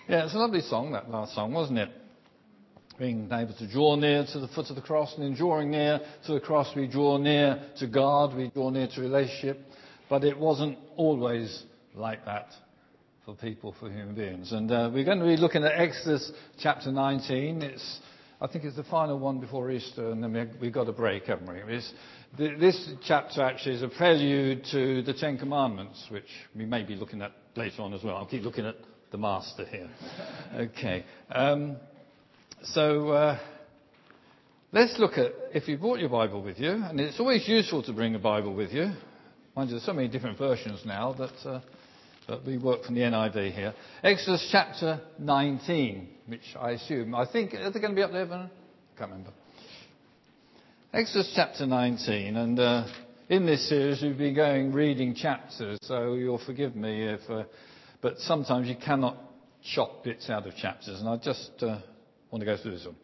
Yeah, it's a lovely song, that last song, wasn't it? Being able to draw near to the foot of the cross, and in drawing near to the cross we draw near to God, we draw near to relationship. But it wasn't always like that for people, for human beings. And we're going to be looking at Exodus chapter 19. I think it's the final one before Easter, and then we've got a break, haven't we? This chapter actually is a prelude to the Ten Commandments, which we may be looking at later on as well. I'll keep looking at the master here. Okay. So let's look at, if you brought your Bible with you, and it's always useful to bring a Bible with you. Mind you, there's so many different versions now that we work from the NIV here. Exodus chapter 19, which I think, are they going to be up there, Vernon? I can't remember. Exodus chapter 19, and in this series we've been reading chapters, so you'll forgive me but sometimes you cannot chop bits out of chapters, and I just want to go through this one.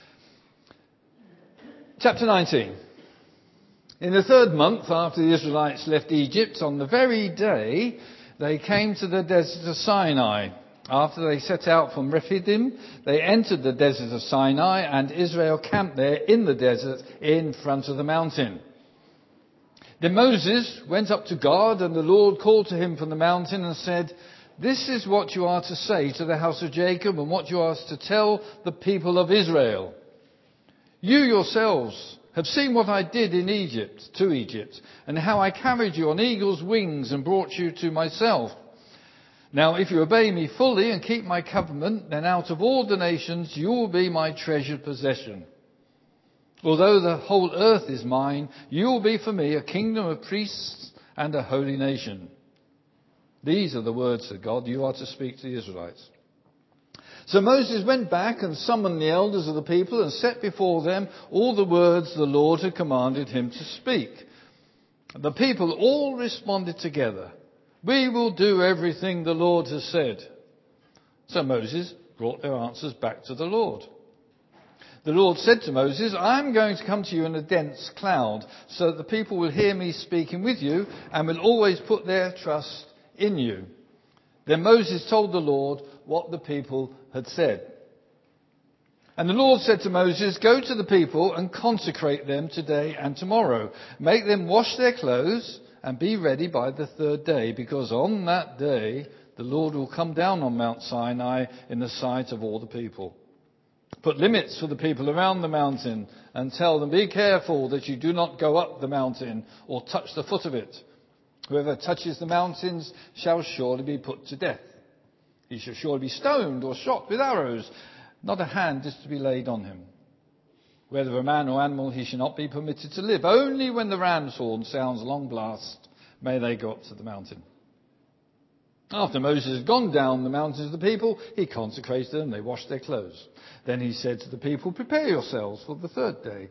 Chapter 19. In the 3rd month after the Israelites left Egypt, on the very day they came to the desert of Sinai. After they set out from Rephidim, they entered the desert of Sinai, and Israel camped there in the desert in front of the mountain. Then Moses went up to God, and the Lord called to him from the mountain and said, "This is what you are to say to the house of Jacob, and what you are to tell the people of Israel. You yourselves have seen what I did in Egypt, and how I carried you on eagle's wings and brought you to myself. Now, if you obey me fully and keep my covenant, then out of all the nations you will be my treasured possession. Although the whole earth is mine, you will be for me a kingdom of priests and a holy nation." These are the words of God you are to speak to the Israelites. So Moses went back and summoned the elders of the people and set before them all the words the Lord had commanded him to speak. The people all responded together, "We will do everything the Lord has said." So Moses brought their answers back to the Lord. The Lord said to Moses, "I am going to come to you in a dense cloud, so that the people will hear me speaking with you and will always put their trust in you." Then Moses told the Lord what the people had said. And the Lord said to Moses, "Go to the people and consecrate them today and tomorrow. Make them wash their clothes and be ready by the 3rd day, because on that day the Lord will come down on Mount Sinai in the sight of all the people. Put limits for the people around the mountain and tell them, 'Be careful that you do not go up the mountain or touch the foot of it. Whoever touches the mountains shall surely be put to death. He shall surely be stoned or shot with arrows. Not a hand is to be laid on him. Whether a man or animal, he shall not be permitted to live. Only when the ram's horn sounds a long blast may they go up to the mountain.' After Moses had gone down the mountains of the people, he consecrated them, they washed their clothes. Then he said to the people, 'Prepare yourselves for the 3rd day.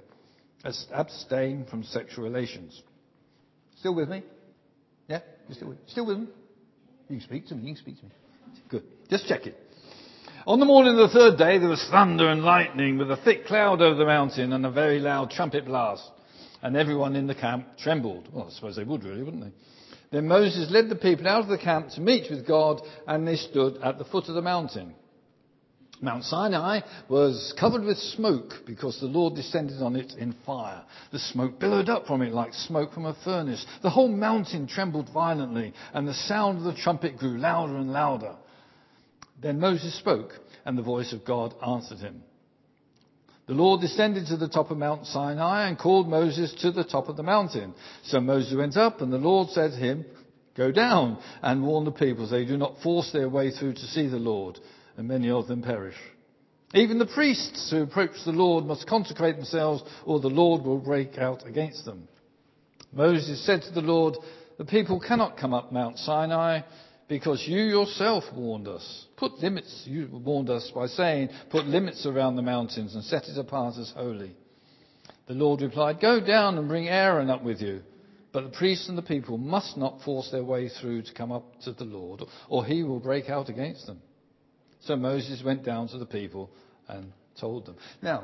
Abstain from sexual relations.'" Still with me? Yeah? You still with me? You can speak to me. Good. Just check it. "On the morning of the 3rd day there was thunder and lightning with a thick cloud over the mountain and a very loud trumpet blast. And everyone in the camp trembled." Well, I suppose they would really, wouldn't they? Then Moses led the people out of the camp to meet with God, and they stood at the foot of the mountain. Mount Sinai was covered with smoke because the Lord descended on it in fire. The smoke billowed up from it like smoke from a furnace. The whole mountain trembled violently, and the sound of the trumpet grew louder and louder. Then Moses spoke, and the voice of God answered him. The Lord descended to the top of Mount Sinai and called Moses to the top of the mountain. So Moses went up, and the Lord said to him, "Go down and warn the people so they do not force their way through to see the Lord, and many of them perish. Even the priests who approach the Lord must consecrate themselves, or the Lord will break out against them." Moses said to the Lord, "The people cannot come up Mount Sinai, because you yourself warned us. You warned us by saying, 'Put limits around the mountains and set it apart as holy.'" The Lord replied, "Go down and bring Aaron up with you. But the priests and the people must not force their way through to come up to the Lord, or he will break out against them." So Moses went down to the people and told them. Now,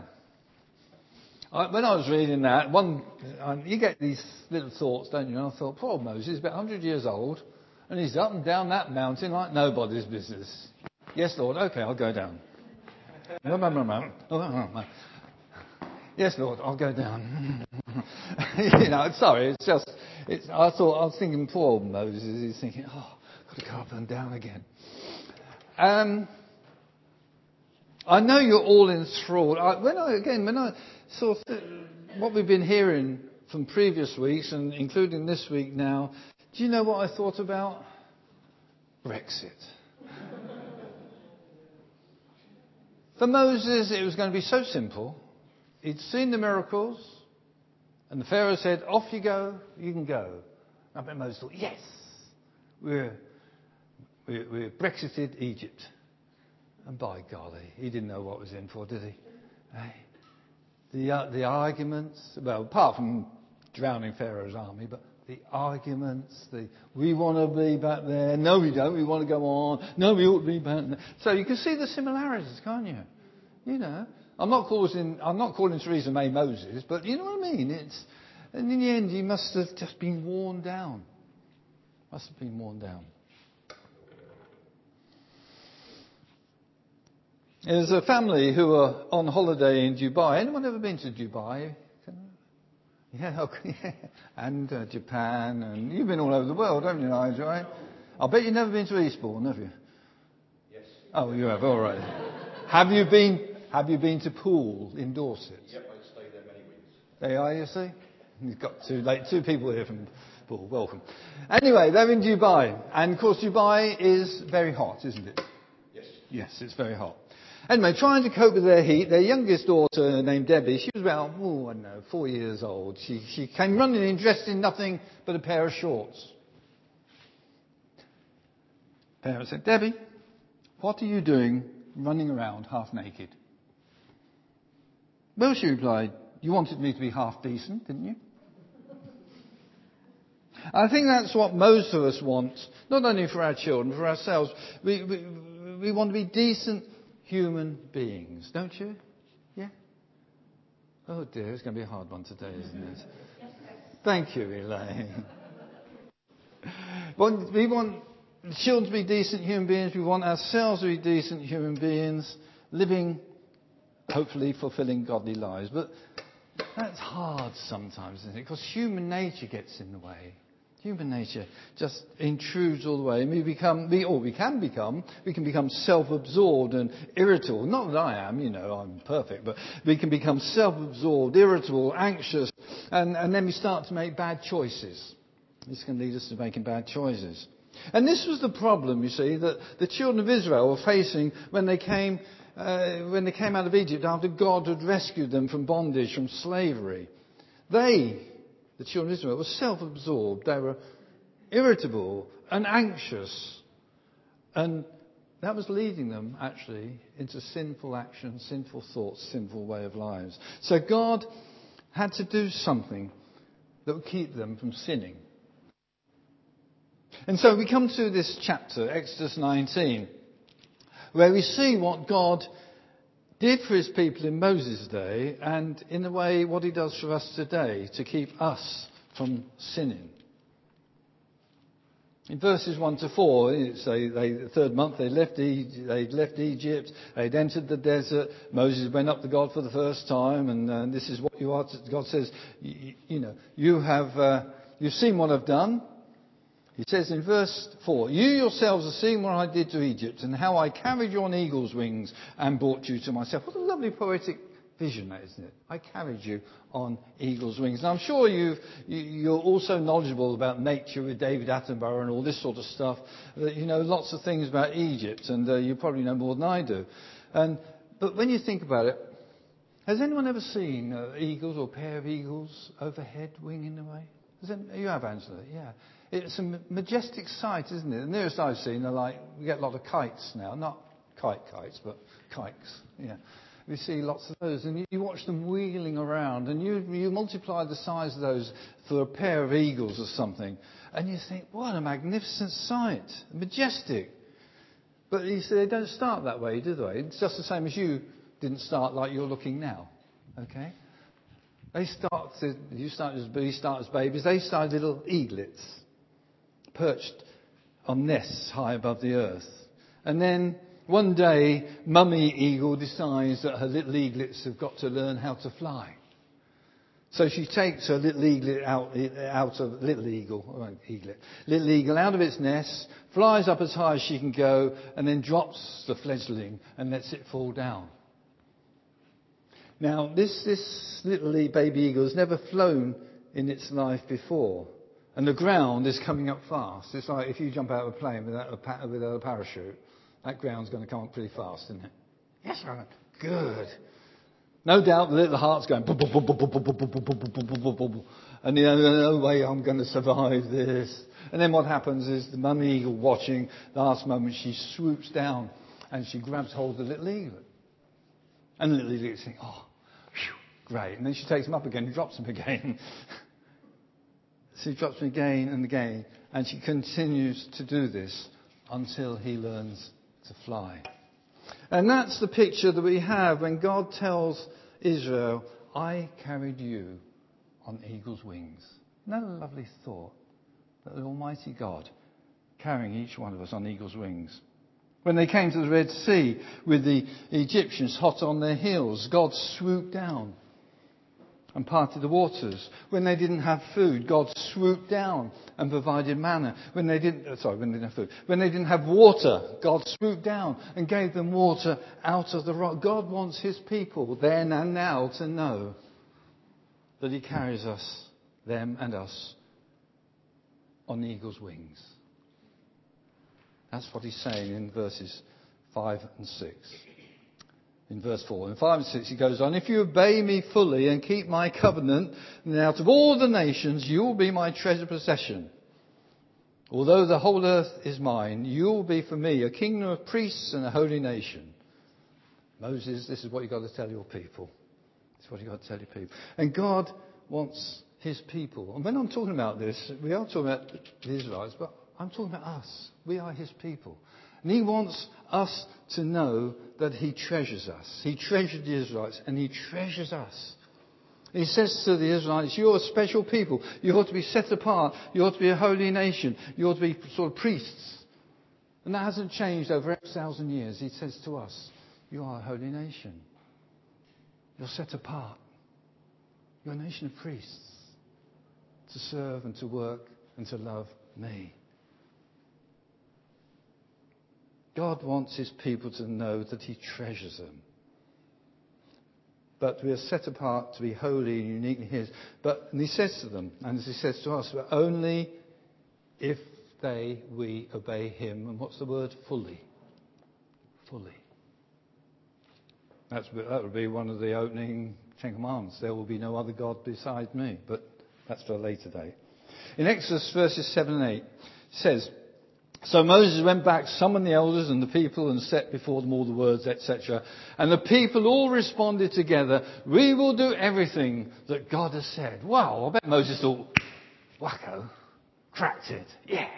when I was reading that, you get these little thoughts, don't you? And I thought, poor Moses, he's about 100 years old, and he's up and down that mountain like nobody's business. Yes, Lord. Okay, I'll go down. Yes, Lord, I'll go down. Sorry, I was thinking poor old Moses, he's thinking, I've got to go up and down again. I know you're all enthralled. When I saw what we've been hearing from previous weeks and including this week now, do you know what I thought about? Brexit. For Moses, it was going to be so simple. He'd seen the miracles, and the Pharaoh said, off you go, you can go. I bet Moses thought, yes, we're Brexited Egypt. And by golly, he didn't know what was in for, did he? The arguments, well, apart from drowning Pharaoh's army, but the arguments, we want to be back there. No, we don't. We want to go on. No, we ought to be back there. So you can see the similarities, can't you? You know, I'm not calling Theresa May Moses, but you know what I mean? And in the end, he must have just been worn down. Must have been worn down. There's a family who are on holiday in Dubai. Anyone ever been to Dubai? Yeah, okay. And Japan, and you've been all over the world, haven't you, Nigel? Right? I bet you've never been to Eastbourne, have you? Yes. Oh, you have. All right. Have you been to Poole in Dorset? Yep, I stayed there many weeks. There are, you see. You've got two people here from Poole. Welcome. Anyway, they're in Dubai, and of course Dubai is very hot, isn't it? Yes. Yes, it's very hot. Anyway, trying to cope with their heat, their youngest daughter named Debbie, she was about, 4 years old. She came running in dressed in nothing but a pair of shorts. Parents said, Debbie, what are you doing running around half naked? Well, she replied, you wanted me to be half decent, didn't you? I think that's what most of us want, not only for our children, for ourselves. We want to be decent human beings, don't you? Yeah? Oh dear, it's going to be a hard one today, isn't it? Thank you, Elaine. We want children to be decent human beings. We want ourselves to be decent human beings, living, hopefully, fulfilling godly lives. But that's hard sometimes, isn't it? Because human nature gets in the way. Human nature just intrudes all the way, and we can become self-absorbed and irritable. Not that I am, I'm perfect, but we can become self-absorbed, irritable, anxious, and then we start to make bad choices. This can lead us to making bad choices. And this was the problem, you see, that the children of Israel were facing when they came out of Egypt after God had rescued them from bondage, from slavery. The children of Israel were self-absorbed. They were irritable and anxious. And that was leading them, actually, into sinful actions, sinful thoughts, sinful way of lives. So God had to do something that would keep them from sinning. And so we come to this chapter, Exodus 19, where we see what God did for his people in Moses' day, and in a way what he does for us today to keep us from sinning. In verses 1 to 4, the third month they'd left Egypt, they'd entered the desert, Moses went up to God for the first time, and this is what you are. God says, you've seen what I've done. He says in verse 4, you yourselves have seen what I did to Egypt and how I carried you on eagle's wings and brought you to myself. What a lovely poetic vision that, isn't it? I carried you on eagle's wings. And I'm sure you're also knowledgeable about nature with David Attenborough and all this sort of stuff. You know lots of things about Egypt, and you probably know more than I do. But when you think about it, has anyone ever seen eagles or a pair of eagles overhead winging away? You have, Angela? Yeah. It's a majestic sight, isn't it? The nearest I've seen are we get a lot of kites now. Not kites, but kikes. Yeah. We see lots of those, and you watch them wheeling around, and you multiply the size of those for a pair of eagles or something, and you think, what a magnificent sight. Majestic. But you see, they don't start that way, do they? It's just the same as you didn't start like you're looking now. Okay? You start as babies. They start little eaglets, perched on nests high above the earth. And then One day, Mummy Eagle decides that her little eaglets have got to learn how to fly. So she takes her little eaglet out of little eagle out of its nest, flies up as high as she can go, and then drops the fledgling and lets it fall down. Now, this little baby eagle has never flown in its life before, and the ground is coming up fast. It's like if you jump out of a plane without a parachute, that ground's going to come up pretty fast, isn't it? Yes, sir. Good. No doubt the little heart's going, and no way I'm going to survive this. And then what happens is the mummy eagle watching, the last moment she swoops down and she grabs hold of the little eaglet. And the little eaglet thinks, oh, whew, great. And then she takes him up again and drops him again. So she drops him again and again. And she continues to do this until he learns to fly. And that's the picture that we have when God tells Israel, I carried you on eagle's wings. Isn't that a lovely thought? That the Almighty God carrying each one of us on eagle's wings. When they came to the Red Sea with the Egyptians hot on their heels, God swooped down and parted the waters. When they didn't have food, God swooped down and provided manna. When they didn't have food. When they didn't have water, God swooped down and gave them water out of the rock. God wants his people then and now to know that he carries us, them and us, on eagle's wings. That's what he's saying in verses 5 and 6. In verse 4. In 5 and 6 he goes on, if you obey me fully and keep my covenant, then out of all the nations you will be my treasured possession. Although the whole earth is mine, you will be for me a kingdom of priests and a holy nation. Moses, this is what you've got to tell your people. This is what you've got to tell your people. And God wants his people. And when I'm talking about this, we are talking about the Israelites, but I'm talking about us. We are his people. And he wants us to know that he treasures us. He treasured the Israelites and he treasures us. He says to the Israelites, you're a special people. You ought to be set apart. You ought to be a holy nation. You ought to be sort of priests. And that hasn't changed over 8,000 years. He says to us, you are a holy nation. You're set apart. You're a nation of priests to serve and to work and to love me. God wants his people to know that he treasures them. But we are set apart to be holy and uniquely his. And he says to them, and as he says to us, but only if we obey him. And what's the word? Fully. Fully. That would be one of the opening 10 Commandments. There will be no other God beside me. But that's for a later date. In Exodus verses 7 and 8, it says, so Moses went back, summoned the elders and the people and set before them all the words, etc. And the people all responded together, we will do everything that God has said. Wow, I bet Moses thought, wacko, cracked it. Yeah.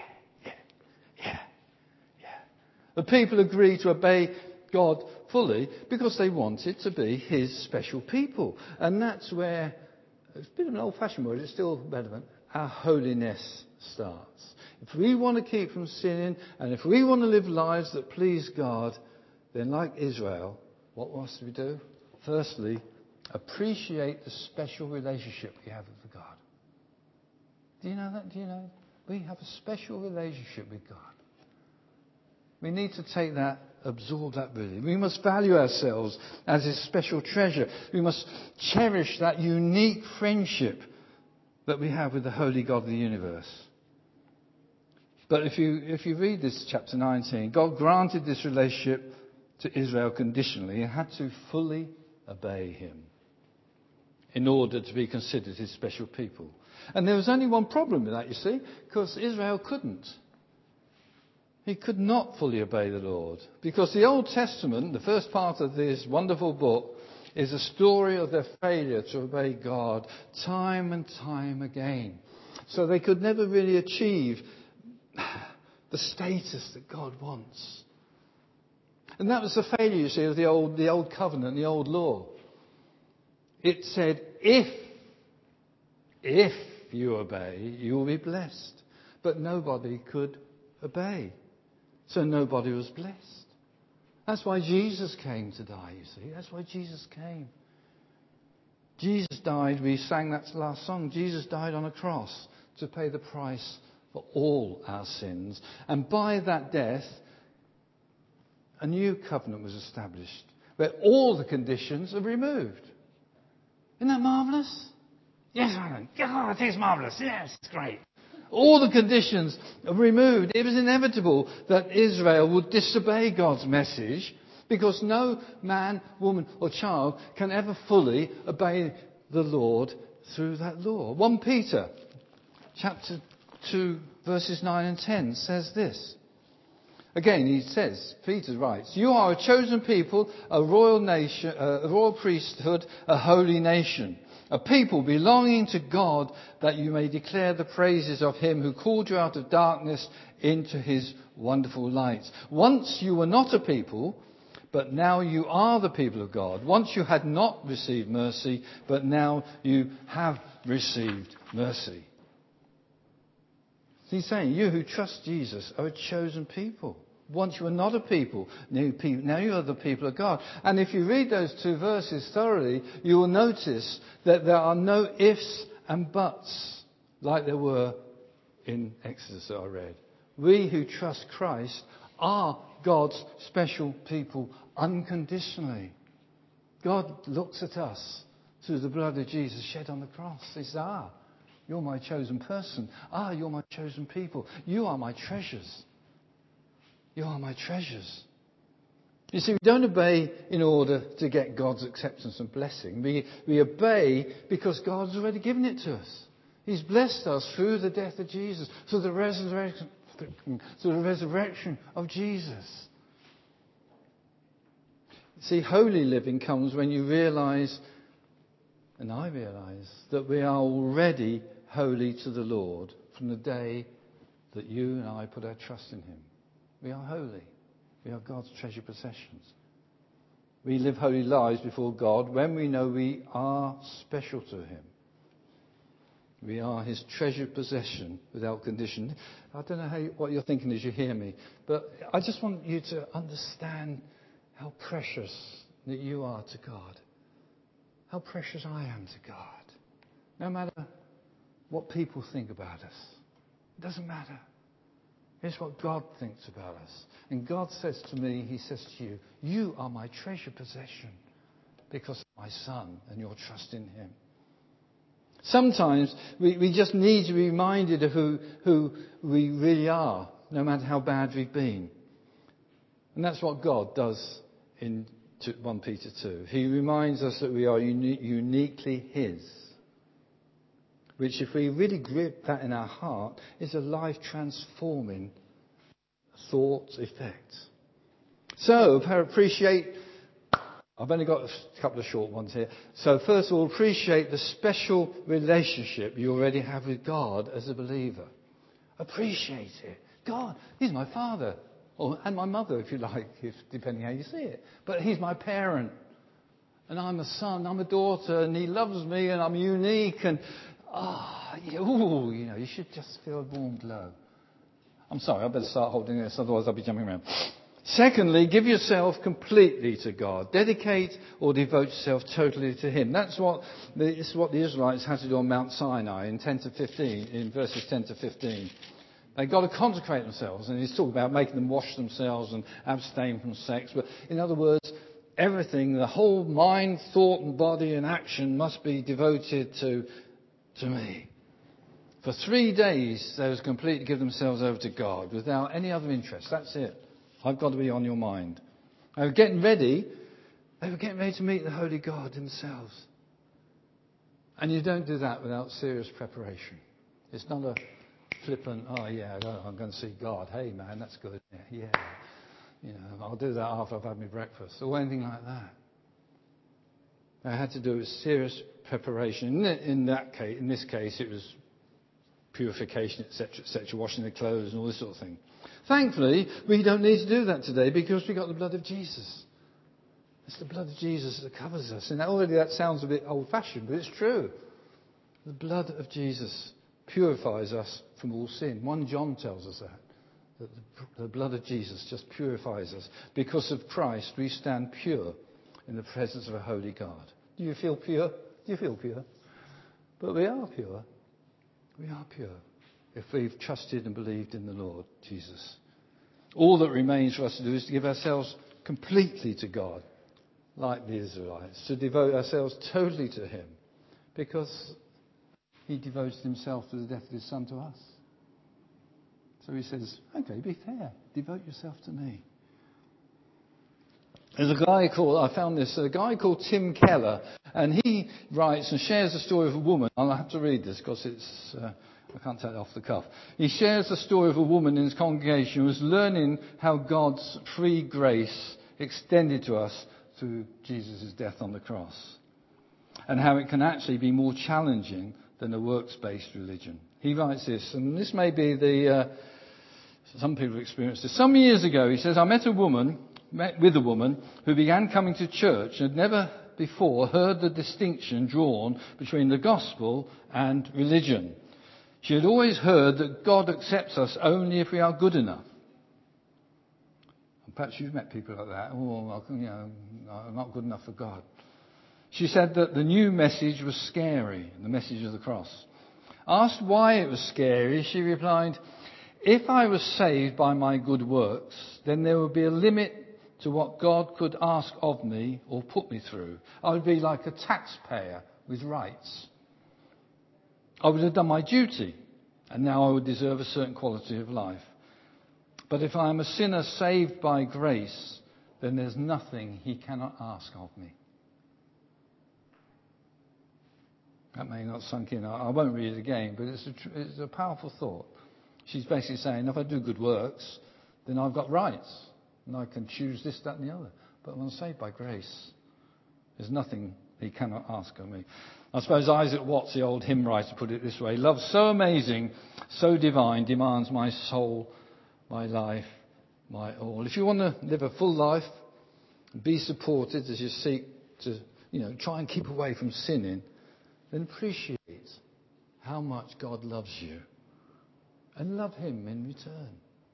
The people agreed to obey God fully because they wanted to be his special people. And that's where, it's a bit of an old-fashioned word, it's still relevant, our holiness starts. If we want to keep from sinning and if we want to live lives that please God, then like Israel, what must we do? Firstly, appreciate the special relationship we have with God. Do you know that? Do you know? We have a special relationship with God. We need to take that, absorb that really. We must value ourselves as his special treasure. We must cherish that unique friendship that we have with the holy God of the universe. But if you read this chapter 19, God granted this relationship to Israel conditionally. He had to fully obey him in order to be considered his special people. And there was only one problem with that, you see, because Israel couldn't. He could not fully obey the Lord. Because the Old Testament, the first part of this wonderful book, is a story of their failure to obey God time and time again. So they could never really achieve the status that God wants. And that was the failure, you see, of the old covenant, the old law. It said, if you obey, you will be blessed. But nobody could obey. So nobody was blessed. That's why Jesus came to die, you see. That's why Jesus came. Jesus died, we sang that last song, Jesus died on a cross to pay the price for all our sins. And by that death, a new covenant was established where all the conditions are removed. Isn't that marvellous? Yes, Alan. God, it is marvellous. Yes, it's great. All the conditions are removed. It was inevitable that Israel would disobey God's message because no man, woman or child can ever fully obey the Lord through that law. 1 Peter chapter 2 verses 9 and 10 says this. Again, he says, Peter writes, "You are a chosen people, a royal nation, a royal priesthood, a holy nation, a people belonging to God, that you may declare the praises of him who called you out of darkness into his wonderful light. Once you were not a people, but now you are the people of God. Once you had not received mercy, but now you have received mercy." He's saying, you who trust Jesus are a chosen people. Once you were not a people, now you are the people of God. And if you read those two verses thoroughly, you will notice that there are no ifs and buts like there were in Exodus that I read. We who trust Christ are God's special people unconditionally. God looks at us through the blood of Jesus shed on the cross. He says, you're my chosen person. You're my chosen people. You are my treasures. You are my treasures. You see, we don't obey in order to get God's acceptance and blessing. We obey because God's already given it to us. He's blessed us through the death of Jesus, through the resurrection of Jesus. See, holy living comes when you realise, and I realise, that we are already holy to the Lord from the day that you and I put our trust in him. We are holy. We are God's treasured possessions. We live holy lives before God when we know we are special to him. We are his treasured possession without condition. I don't know what you're thinking as you hear me, but I just want you to understand how precious that you are to God. How precious I am to God. No matter what people think about us. It doesn't matter. It's what God thinks about us. And God says to me, he says to you, you are my treasured possession because of my Son and your trust in him. Sometimes we just need to be reminded of who we really are, no matter how bad we've been. And that's what God does in 1 Peter 2. He reminds us that we are uniquely his. Which, if we really grip that in our heart, is a life-transforming thought effect. So, appreciate... I've only got a couple of short ones here. So, first of all, appreciate the special relationship you already have with God as a believer. Appreciate it. God, he's my father. And my mother, if you like, depending how you see it. But he's my parent. And I'm a son, I'm a daughter, and he loves me, and I'm unique, and... you should just feel a warm glow. I'm sorry, I better start holding this, otherwise I'll be jumping around. Secondly, give yourself completely to God. Dedicate or devote yourself totally to him. This is what the Israelites had to do on Mount Sinai in verses 10 to 15. They've got to consecrate themselves, and he's talking about making them wash themselves and abstain from sex. But in other words, everything, the whole mind, thought and body and action must be devoted to me. For 3 days they was completely give themselves over to God without any other interest. That's it. I've got to be on your mind. They were getting ready to meet the Holy God themselves. And you don't do that without serious preparation. It's not a flippant, I'm going to see God. Hey man, that's good. Yeah. I'll do that after I've had my breakfast. Or anything like that. They had to do with serious preparation. In this case, it was purification, etc., washing the clothes and all this sort of thing. Thankfully, we don't need to do that today because we've got the blood of Jesus. It's the blood of Jesus that covers us. And already that sounds a bit old-fashioned, but it's true. The blood of Jesus purifies us from all sin. 1 John tells us that. that the blood of Jesus just purifies us. Because of Christ, we stand pure in the presence of a holy God. Do you feel pure? Do you feel pure? But we are pure. We are pure if we've trusted and believed in the Lord Jesus. All that remains for us to do is to give ourselves completely to God, like the Israelites, to devote ourselves totally to him, because he devoted himself to the death of his son to us. So he says, okay, be fair. Devote yourself to me. There's a guy called Tim Keller, and he writes and shares the story of a woman. I'll have to read this because I can't tell it off the cuff. He shares the story of a woman in his congregation who was learning how God's free grace extended to us through Jesus' death on the cross, and how it can actually be more challenging than a works-based religion. He writes this, and this may be some people have experienced this. Some years ago, he says, I met with a woman who began coming to church and had never before heard the distinction drawn between the gospel and religion. She had always heard that God accepts us only if we are good enough. And perhaps you've met people like that. Oh, I'm not good enough for God. She said that the new message was scary, the message of the cross. Asked why it was scary, she replied, if I was saved by my good works, then there would be a limit to what God could ask of me or put me through. I would be like a taxpayer with rights. I would have done my duty, and now I would deserve a certain quality of life. But if I am a sinner saved by grace, then there's nothing he cannot ask of me. That may not sunk in. I won't read it again, but it's a powerful thought. She's basically saying, if I do good works, then I've got rights, and I can choose this, that, and the other. But when I'm saved by grace, there's nothing he cannot ask of me. I suppose Isaac Watts, the old hymn writer, put it this way: love so amazing, so divine, demands my soul, my life, my all. If you want to live a full life, be supported as you seek to, try and keep away from sinning, then appreciate how much God loves you and love him in return.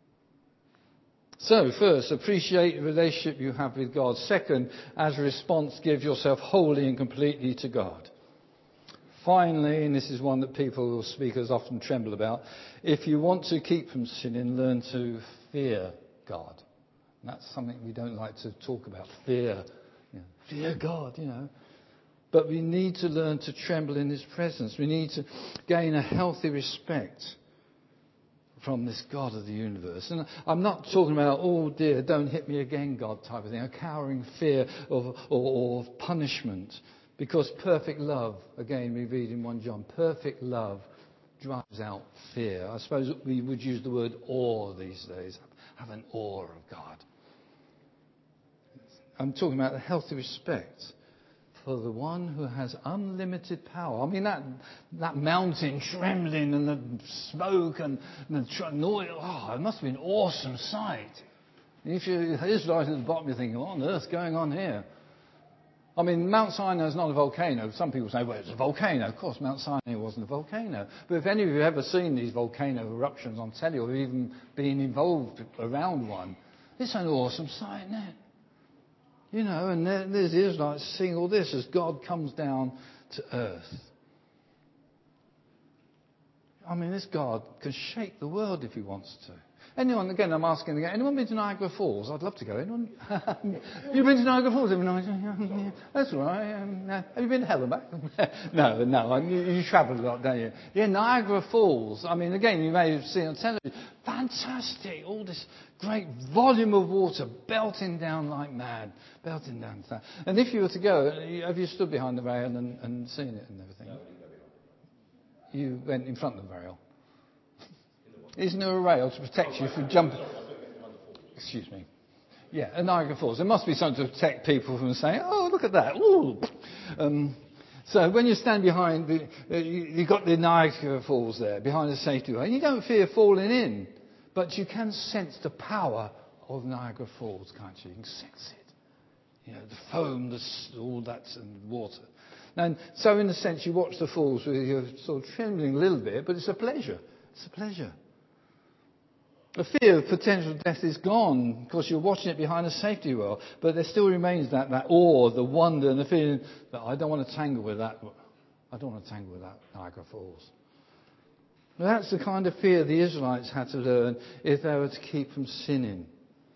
So, first, appreciate the relationship you have with God. Second, as a response, give yourself wholly and completely to God. Finally, and this is one that people, speakers, often tremble about, if you want to keep from sinning, learn to fear God. And that's something we don't like to talk about, fear. Fear God, But we need to learn to tremble in his presence. We need to gain a healthy respect from this God of the universe. And I'm not talking about, oh dear, don't hit me again, God type of thing, a cowering fear of punishment. Because perfect love, again we read in 1 John, perfect love drives out fear. I suppose we would use the word awe these days. Have an awe of God. I'm talking about a healthy respect for the one who has unlimited power. I mean, that mountain trembling and the smoke and the noise, it must be an awesome sight. And if you're Israelite at the bottom, you're thinking, what on earth's going on here? I mean, Mount Sinai is not a volcano. Some people say, well, it's a volcano. Of course, Mount Sinai wasn't a volcano. But if any of you have ever seen these volcano eruptions on telly or even been involved around one, it's an awesome sight, isn't it? And there's the Israelites seeing all this as God comes down to earth. I mean, this God can shake the world if he wants to. Anyone, again, I'm asking again, anyone been to Niagara Falls? I'd love to go. Anyone? You've been to Niagara Falls? Yeah, that's all right. Have you been to hell and back? No. You travel a lot, don't you? Yeah, Niagara Falls. I mean, again, you may have seen on television. Fantastic. All this great volume of water belting down like mad. Belting down. And if you were to go, have you stood behind the rail and seen it and everything? No, you went in front of the rail. Isn't there a rail to protect you from jumping? Excuse me. Yeah, at Niagara Falls. There must be something to protect people from saying, oh, look at that. Ooh. So when you stand behind, you've got the Niagara Falls there, behind the safety rail. And you don't fear falling in. But you can sense the power of Niagara Falls, can't you? You can sense it. The foam, all that, and water. And so in a sense, you watch the falls with your sort of trembling a little bit, but it's a pleasure. It's a pleasure. The fear of potential death is gone because you're watching it behind a safety well. But there still remains that awe, the wonder, and the feeling that I don't want to tangle with that. I don't want to tangle with that Niagara Falls. Now, that's the kind of fear the Israelites had to learn if they were to keep from sinning.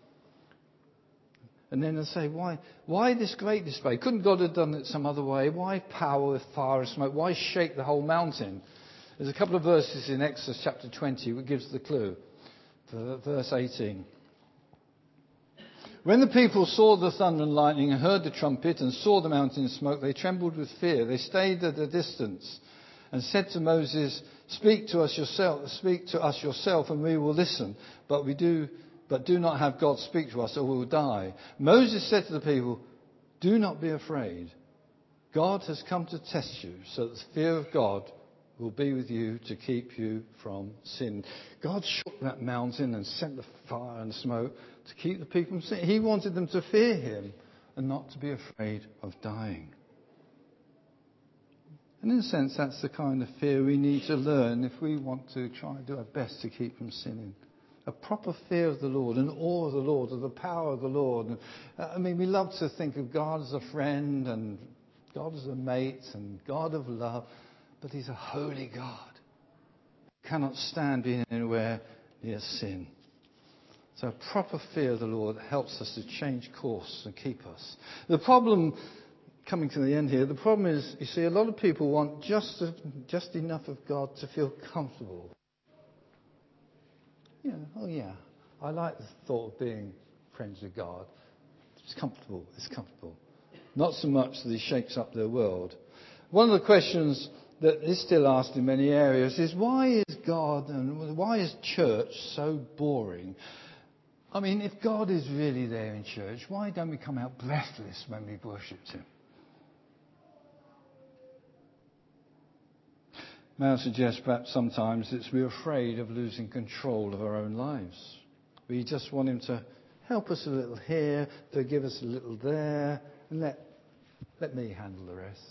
And then they say, why this great display? Couldn't God have done it some other way? Why power with fire and smoke? Why shake the whole mountain? There's a couple of verses in Exodus chapter 20 which gives the clue. Verse 18. When the people saw the thunder and lightning and heard the trumpet and saw the mountain smoke, they trembled with fear. They stayed at a distance and said to Moses, Speak to us yourself, and we will listen. But do not have God speak to us, or we will die. Moses said to the people, Do not be afraid. God has come to test you, so that the fear of God will be with you to keep you from sin. God shook that mountain and sent the fire and smoke to keep the people from sin. He wanted them to fear him and not to be afraid of dying. And in a sense, that's the kind of fear we need to learn if we want to try and do our best to keep from sinning. A proper fear of the Lord, an awe of the Lord, of the power of the Lord. We love to think of God as a friend and God as a mate and God of love. But he's a holy God. Cannot stand being anywhere near sin. So a proper fear of the Lord helps us to change course and keep us. The problem, coming to the end here, the problem is, you see, a lot of people want just enough of God to feel comfortable. I like the thought of being friends with God. It's comfortable. Not so much that he shakes up their world. One of the questions that is still asked in many areas is, why is God and why is church so boring? If God is really there in church, why don't we come out breathless when we worship him? May I suggest perhaps sometimes it's we're afraid of losing control of our own lives. We just want him to help us a little here, to give us a little there, and let me handle the rest.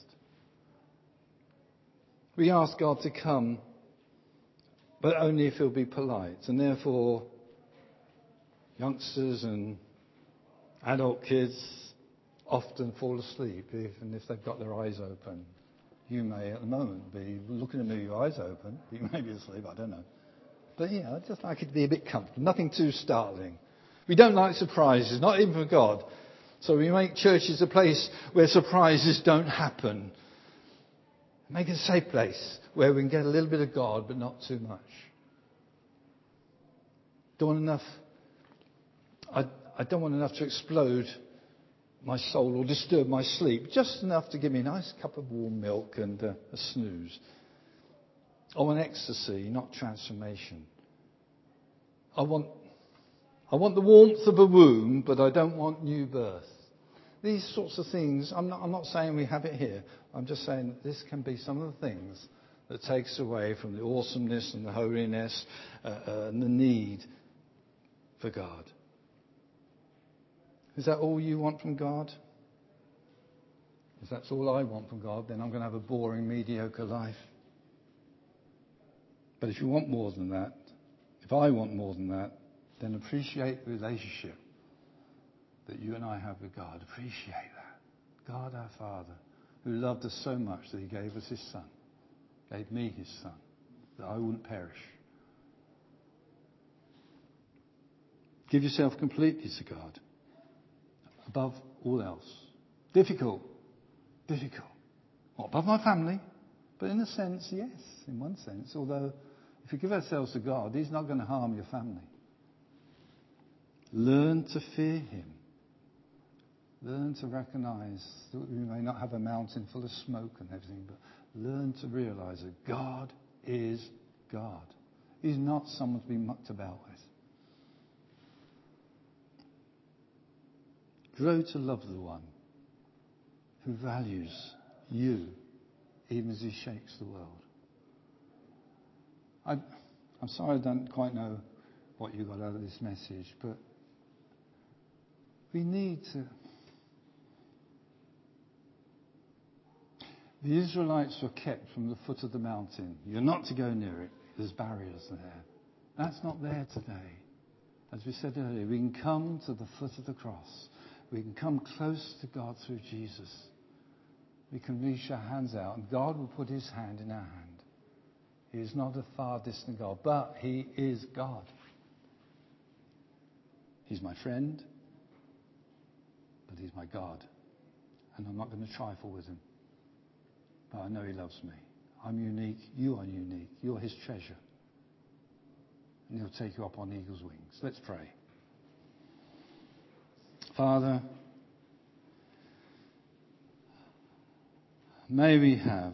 We ask God to come, but only if he'll be polite. And therefore, youngsters and adult kids often fall asleep, even if they've got their eyes open. You may at the moment be looking at me with your eyes open. You may be asleep, I don't know. But I'd just like it to be a bit comfortable. Nothing too startling. We don't like surprises, not even for God. So we make churches a place where surprises don't happen. Make it a safe place where we can get a little bit of God, but not too much. I don't want enough to explode my soul or disturb my sleep. Just enough to give me a nice cup of warm milk and a snooze. I want ecstasy, not transformation. I want the warmth of a womb, but I don't want new birth. These sorts of things, I'm not saying we have it here. I'm just saying that this can be some of the things that takes away from the awesomeness and the holiness and the need for God. Is that all you want from God? If that's all I want from God, then I'm going to have a boring, mediocre life. But if you want more than that, if I want more than that, then appreciate the relationship that you and I have with God. Appreciate that. God our Father, who loved us so much that he gave us his Son. Gave me his Son, that I wouldn't perish. Give yourself completely to God. Above all else. Difficult. Not above my family, but in a sense, yes, in one sense. Although, if you give ourselves to God, he's not going to harm your family. Learn to fear him. Learn to recognize that we may not have a mountain full of smoke and everything, but learn to realize that God is God. He's not someone to be mucked about with. Grow to love the one who values you even as he shakes the world. I'm sorry I don't quite know what you got out of this message, but we need to... The Israelites were kept from the foot of the mountain. You're not to go near it. There's barriers there. That's not there today. As we said earlier, we can come to the foot of the cross. We can come close to God through Jesus. We can reach our hands out, and God will put his hand in our hand. He is not a far distant God, but he is God. He's my friend, but he's my God. And I'm not going to trifle with him. But I know he loves me. I'm unique. You are unique. You're his treasure. And he'll take you up on eagle's wings. Let's pray. Father, may we have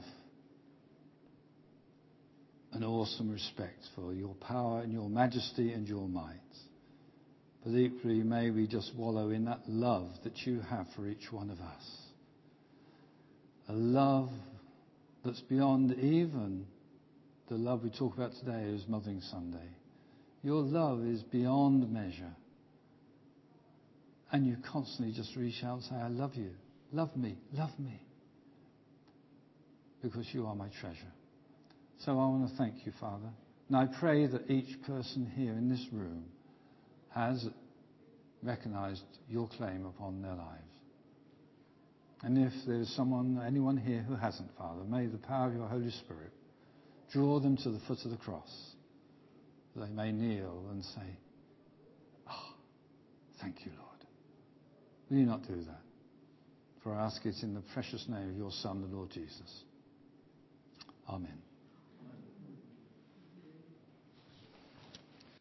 an awesome respect for your power and your majesty and your might. But equally, may we just wallow in that love that you have for each one of us. A love that's beyond even the love we talk about today as Mothering Sunday. Your love is beyond measure. And you constantly just reach out and say, I love you. Love me. Love me. Because you are my treasure. So I want to thank you, Father. And I pray that each person here in this room has recognized your claim upon their lives. And if there's anyone here who hasn't, Father, may the power of your Holy Spirit draw them to the foot of the cross. They may kneel and say, thank you, Lord. Will you not do that? For I ask it in the precious name of your Son, the Lord Jesus. Amen.